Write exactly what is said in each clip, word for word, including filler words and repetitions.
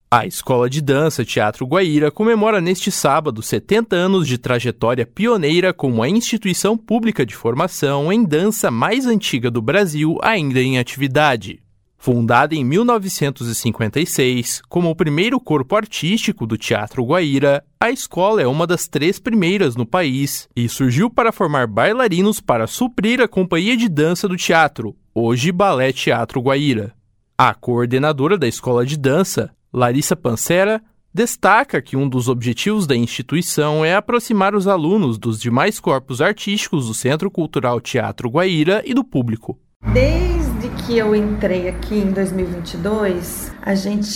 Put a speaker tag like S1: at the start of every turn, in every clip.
S1: A Escola de Dança Teatro Guaíra comemora neste sábado setenta anos de trajetória pioneira como a instituição pública de formação em dança mais antiga do Brasil ainda em atividade. Fundada em mil novecentos e cinquenta e seis, como o primeiro corpo artístico do Teatro Guaíra, a escola é uma das três primeiras no país e surgiu para formar bailarinos para suprir a companhia de dança do teatro, hoje Balé Teatro Guaíra. A coordenadora da escola de dança, Larissa Pancera, destaca que um dos objetivos da instituição é aproximar os alunos dos demais corpos artísticos do Centro Cultural Teatro Guaíra e do público.
S2: Desde que eu entrei aqui em dois mil e vinte e dois, a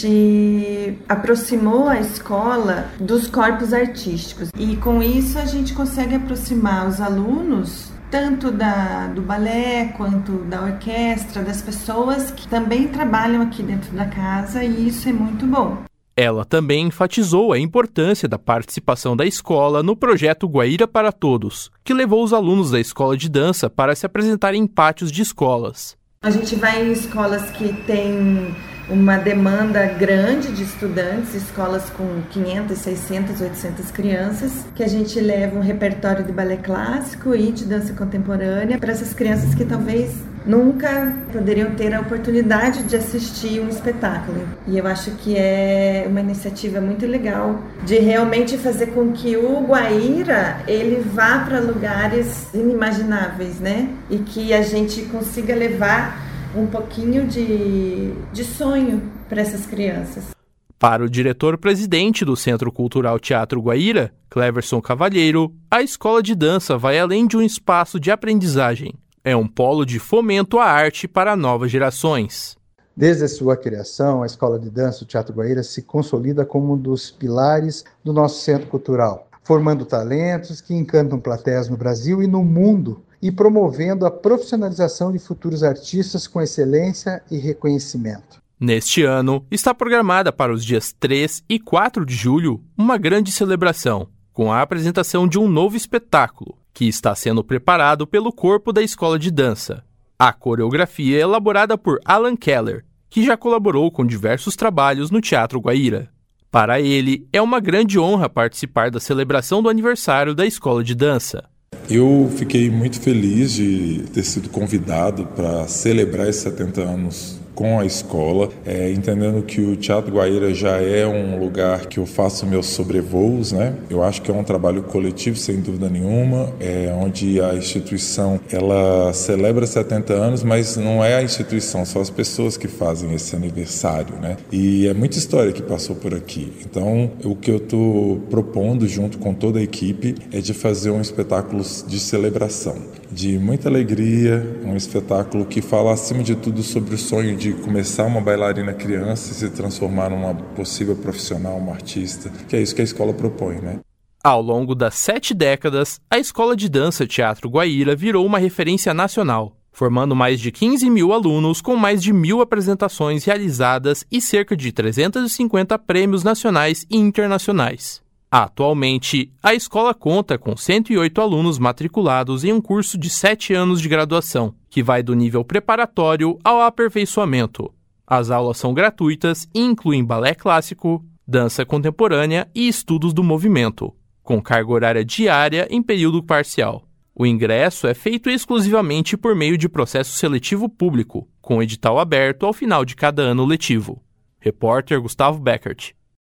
S2: gente aproximou a escola dos corpos artísticos e com isso a gente consegue aproximar os alunos tanto da, do balé quanto da orquestra, das pessoas que também trabalham aqui dentro da casa, e isso é muito bom.
S1: Ela também enfatizou a importância da participação da escola no projeto Guaíra para Todos, que levou os alunos da escola de dança para se apresentarem em pátios de escolas.
S2: A gente vai em escolas que têm uma demanda grande de estudantes, escolas com quinhentas, seiscentas, oitocentas crianças, que a gente leva um repertório de balé clássico e de dança contemporânea para essas crianças que talvez nunca poderiam ter a oportunidade de assistir um espetáculo. E eu acho que é uma iniciativa muito legal de realmente fazer com que o Guaíra ele vá para lugares inimagináveis, né? E que a gente consiga levar um pouquinho de, de sonho para essas crianças.
S1: Para o diretor-presidente do Centro Cultural Teatro Guaíra, Cleverson Cavalheiro, a escola de dança vai além de um espaço de aprendizagem. É um polo de fomento à arte para novas gerações.
S3: Desde a sua criação, a Escola de Dança do Teatro Guaíra se consolida como um dos pilares do nosso centro cultural, formando talentos que encantam plateias no Brasil e no mundo, e promovendo a profissionalização de futuros artistas com excelência e reconhecimento.
S1: Neste ano, está programada para os dias três e quatro de julho uma grande celebração, com a apresentação de um novo espetáculo, que está sendo preparado pelo corpo da escola de dança. A coreografia é elaborada por Alan Keller, que já colaborou com diversos trabalhos no Teatro Guaíra. Para ele, é uma grande honra participar da celebração do aniversário da escola de dança.
S4: Eu fiquei muito feliz de ter sido convidado para celebrar esses setenta anos com a escola, é, entendendo que o Teatro Guaíra já é um lugar que eu faço meus sobrevoos, né? Eu acho que é um trabalho coletivo, sem dúvida nenhuma, é, onde a instituição ela celebra setenta anos, mas não é a instituição, são as pessoas que fazem esse aniversário, né? E é muita história que passou por aqui. Então, o que eu estou propondo, junto com toda a equipe, é de fazer um espetáculo de celebração, de muita alegria, um espetáculo que fala, acima de tudo, sobre o sonho de de começar uma bailarina criança e se transformar numa possível profissional, uma artista, que é isso que a escola propõe, né?
S1: Ao longo das sete décadas, a Escola de Dança Teatro Guaíra virou uma referência nacional, formando mais de quinze mil alunos com mais de mil apresentações realizadas e cerca de trezentos e cinquenta prêmios nacionais e internacionais. Atualmente, a escola conta com cento e oito alunos matriculados em um curso de sete anos de graduação, que vai do nível preparatório ao aperfeiçoamento. As aulas são gratuitas e incluem balé clássico, dança contemporânea e estudos do movimento, com carga horária diária em período parcial. O ingresso é feito exclusivamente por meio de processo seletivo público, com edital aberto ao final de cada ano letivo. Repórter Gustavo Beckert.